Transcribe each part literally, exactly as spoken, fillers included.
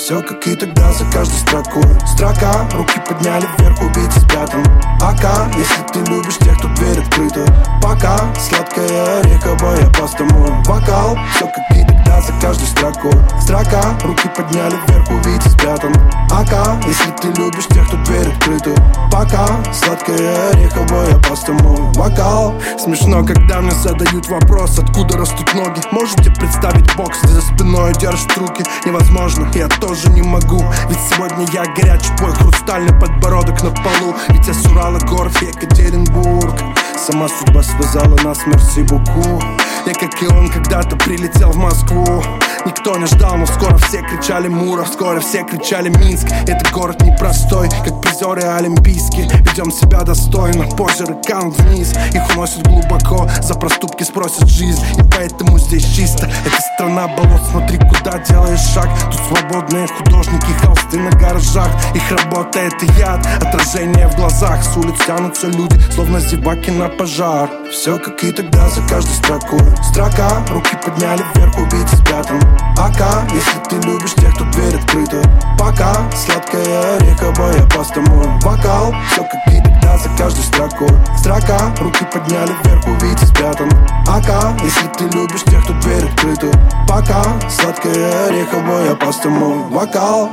Все как и тогда, за каждой строкой строка, руки подняли вверх, убийца спрятан. Ака, если ты любишь тех, кто дверь открыта. Пока сладкая река боя, просто мой вокал. Все как и тогда, за каждой строкой строка, руки подняли вверх, убийца спрятан. Ака, если ты любишь тех, кто дверь открыта. Пока сладкая река боя, просто мой вокал. Смешно, когда мне задают вопрос, откуда растут ноги. Можете представить бокс, где за спиной держат руки? Невозможно, я тоже не могу. Ведь сегодня я горячий, твой хрустальный подбородок на полу. Ведь я с Урала, город Екатеринбург. Сама судьба связала нас, мерси буку. Я, как и он, когда-то прилетел в Москву. Никто не ждал, но скоро все кричали Муров, скоро все кричали Минск. Это город непростой, как призеры олимпийские. Ведем себя достойно, позже рыкам вниз. Их уносят глубоко, за проступки спросят жизнь. И поэтому здесь чисто, это страна болот. Смотри, куда делаешь шаг. Тут свободные художники, холсты на гаражах. Их работа — это яд, отражение в глазах. С улиц тянутся люди, словно зеваки на пожар. Все как и тогда, за каждой строкой строка, руки подняли вверх, убийца спрятан. Ака, если ты любишь тех, кто дверь открыта. Пока сладкая река боя, просто мой вокал. Все как и тогда, за каждой строкой строка, руки подняли вверх, убийца спрятан. Ака, если ты любишь тех, кто дверь открыта. Пока сладкая река боя, просто мой вокал.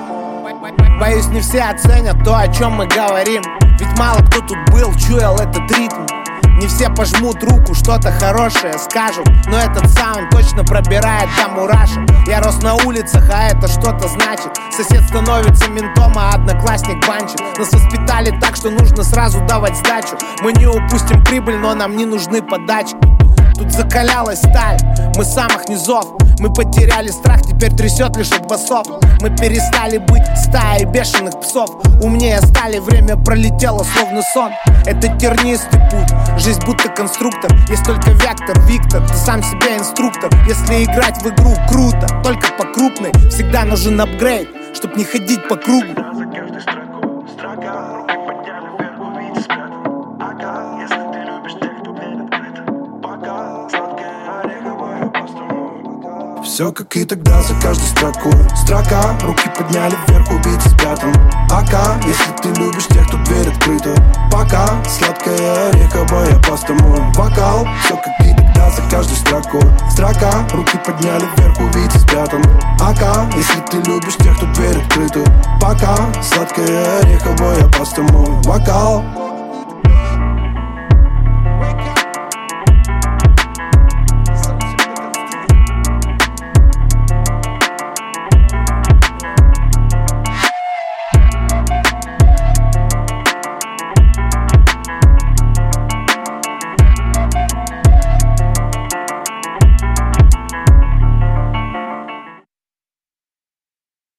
Боюсь, не все оценят то, о чем мы говорим. Ведь мало кто тут был, чуял этот ритм. Не все пожмут руку, что-то хорошее скажут, но этот саунд точно пробирает до мурашек. Я рос на улицах, а это что-то значит. Сосед становится ментом, а одноклассник банчит. Нас воспитали так, что нужно сразу давать сдачу. Мы не упустим прибыль, но нам не нужны подачки. Тут закалялась сталь, мы с самых низов. Мы потеряли страх, теперь трясет лишь от басов. Мы перестали быть стаей бешеных псов. Умнее стали, время пролетело словно сон. Это тернистый путь, жизнь будто конструктор. Есть только вектор, Виктор, ты сам себе инструктор. Если играть в игру круто, только по крупной, всегда нужен апгрейд, чтоб не ходить по кругу. Все как и тогда, за каждой строкой строка, руки подняли вверх, убийца спрятан. Ака, если ты любишь тех, кто дверь открыта. Пока сладкая река боя, просто мой вокал. Все как и тогда, за каждой строкой строка, руки подняли вверх, убийца спрятан. Ака, если ты любишь тех, кто дверь открыта. Пока сладкая река боя, просто мой вокал.